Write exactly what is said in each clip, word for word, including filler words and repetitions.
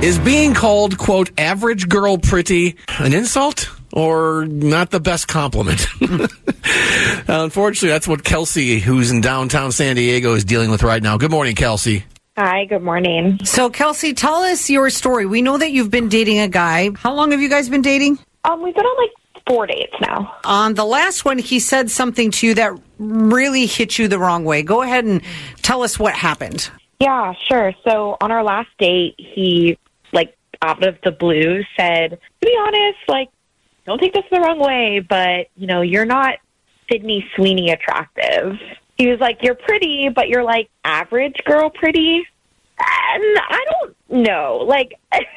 Is being called, quote, average girl pretty an insult or not the best compliment? uh, unfortunately, that's what Kelsey, who's in downtown San Diego, is dealing with right now. Good morning, Kelsey. Hi, good morning. So, Kelsey, tell us your story. We know that you've been dating a guy. How long have you guys been dating? Um, we've been on like four dates now. On the last one, he said something to you that really hit you the wrong way. Go ahead and tell us what happened. Yeah, sure. So on our last date, he, like, out of the blue said, to be honest, like, don't take this the wrong way, but, you know, you're not Sydney Sweeney attractive. He was like, you're pretty, but you're, like, average girl pretty. And I don't know. Like,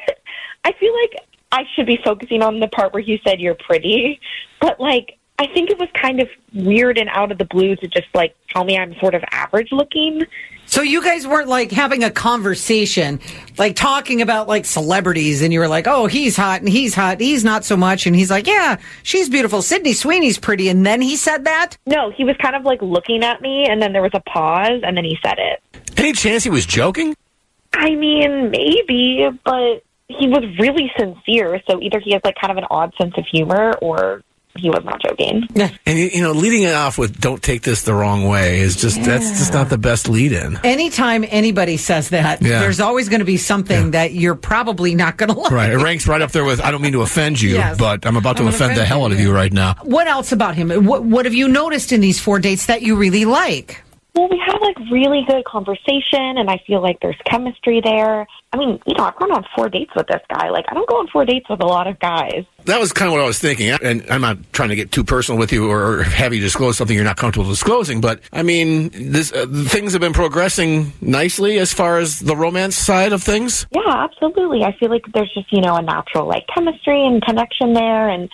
I feel like I should be focusing on the part where he said you're pretty, but, like, I think it was kind of weird and out of the blue to just, like, tell me I'm sort of average looking. So you guys weren't, like, having a conversation, like, talking about, like, celebrities, and you were like, oh, he's hot, and he's hot, he's not so much, and he's like, yeah, she's beautiful, Sydney Sweeney's pretty, and then he said that? No, he was kind of, like, looking at me, and then there was a pause, and then he said it. Any chance he was joking? I mean, maybe, but he was really sincere, so either he has, like, kind of an odd sense of humor, or he was not joking. And, you know, leading it off with don't take this the wrong way is just, yeah. that's just not the best lead-in. Anytime anybody says that, yeah. there's always going to be something yeah. that you're probably not going to like. Right. It ranks right up there with, I don't mean to offend you, yes. but I'm about to I'm offend, offend the hell out of you right now. What else about him? What, what have you noticed in these four dates that you really like? Well, we have, like, really good conversation, and I feel like there's chemistry there. I mean, you know, I've gone on four dates with this guy. Like, I don't go on four dates with a lot of guys. That was kind of what I was thinking. And I'm not trying to get too personal with you or have you disclose something you're not comfortable disclosing. But, I mean, this uh, things have been progressing nicely as far as the romance side of things? Yeah, absolutely. I feel like there's just, you know, a natural, like, chemistry and connection there. And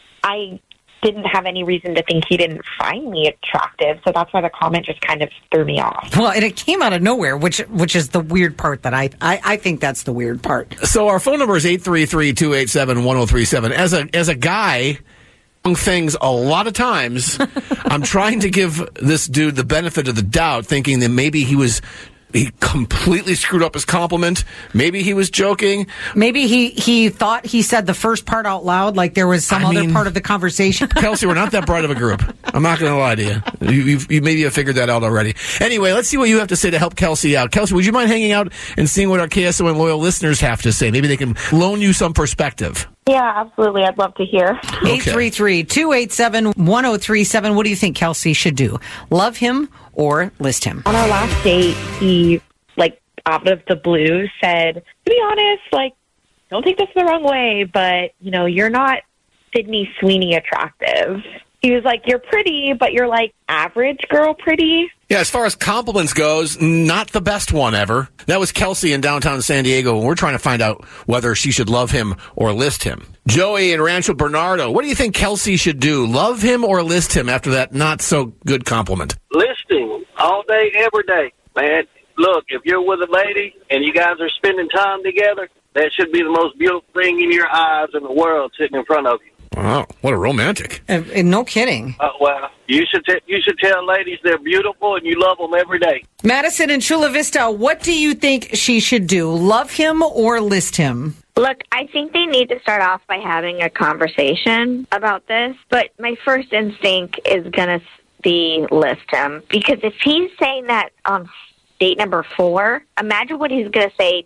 I didn't have any reason to think he didn't find me attractive, so that's why the comment just kind of threw me off. Well, and it came out of nowhere, which which is the weird part that I, I, I think that's the weird part. So our phone number is eight three three, two eight seven, one oh three seven. As a as a guy, things a lot of times, I'm trying to give this dude the benefit of the doubt, thinking that maybe he was... He completely screwed up his compliment. Maybe he was joking. Maybe he, he thought he said the first part out loud, like there was some I other mean, part of the conversation. Kelsey, we're not that bright of a group. I'm not going to lie to you. You, you've, you maybe have figured that out already. Anyway, let's see what you have to say to help Kelsey out. Kelsey, would you mind hanging out and seeing what our K S O N loyal listeners have to say? Maybe they can loan you some perspective. Yeah, absolutely. I'd love to hear. eight three three, two eight seven, one oh three seven. What do you think Kelsey should do? Love him or list him? On our last date, he, like, out of the blue said, to be honest, like, don't take this the wrong way, but, you know, you're not Sydney Sweeney attractive. He was like, you're pretty, but you're, like, average girl pretty. Yeah, as far as compliments goes, not the best one ever. That was Kelsey in downtown San Diego, and we're trying to find out whether she should love him or list him. Joey in Rancho Bernardo, what do you think Kelsey should do? Love him or list him after that not-so-good compliment? Listing all day, every day, man. Look, if you're with a lady and you guys are spending time together, that should be the most beautiful thing in your eyes in the world sitting in front of you. Wow, what a romantic. And, and no kidding. Uh, well, you should t- you should tell ladies they're beautiful and you love them every day. Madison in Chula Vista, what do you think she should do? Love him or list him? Look, I think they need to start off by having a conversation about this, but my first instinct is going to be list him. Because if he's saying that on date number four, imagine what he's going to say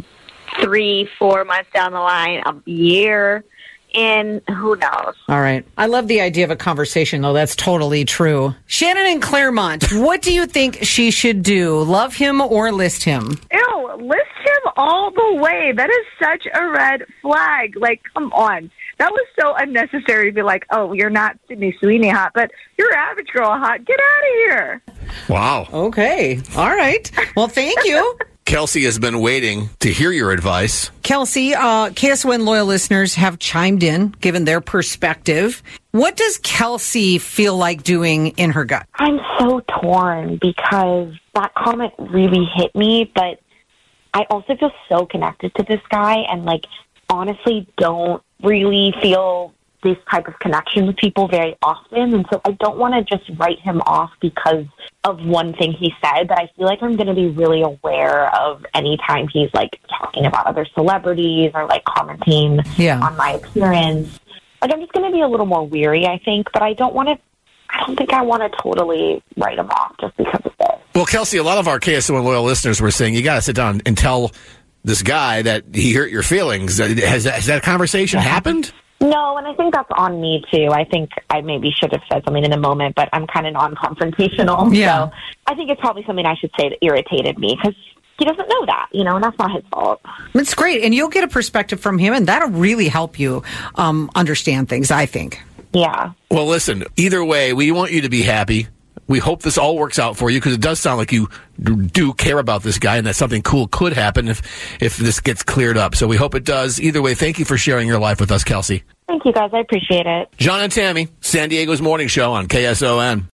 three, four months down the line, a year in, who knows? All right. I love the idea of a conversation, though. That's totally true. Shannon in Claremont, what do you think she should do? Love him or list him? Ew, list him all the way. That is such a red flag. Like, come on. That was so unnecessary to be like, oh, you're not Sydney Sweeney hot, but you're average girl hot. Get out of here. Wow. Okay. All right. Well, thank you. Kelsey has been waiting to hear your advice. Kelsey, uh, K S O N loyal listeners have chimed in, given their perspective. What does Kelsey feel like doing in her gut? I'm so torn because that comment really hit me, but I also feel so connected to this guy and, like, honestly don't really feel this type of connection with people very often. And so I don't want to just write him off because of one thing he said, but I feel like I'm going to be really aware of any time he's like talking about other celebrities or like commenting yeah. on my appearance. Like, I'm just going to be a little more weary, I think, but I don't want to, I don't think I want to totally write him off just because of this. Well, Kelsey, a lot of our K S O N loyal listeners were saying you got to sit down and tell this guy that he hurt your feelings. Has that, has that conversation yeah. happened? No, and I think that's on me, too. I think I maybe should have said something in the moment, but I'm kind of non-confrontational. Yeah. So I think it's probably something I should say that irritated me because he doesn't know that, you know, and that's not his fault. It's great. And you'll get a perspective from him, and that'll really help you um, understand things, I think. Yeah. Well, listen, either way, we want you to be happy. We hope this all works out for you because it does sound like you do care about this guy and that something cool could happen if, if this gets cleared up. So we hope it does. Either way, thank you for sharing your life with us, Kelsey. Thank you, guys. I appreciate it. John and Tammy, San Diego's Morning Show on K S O N.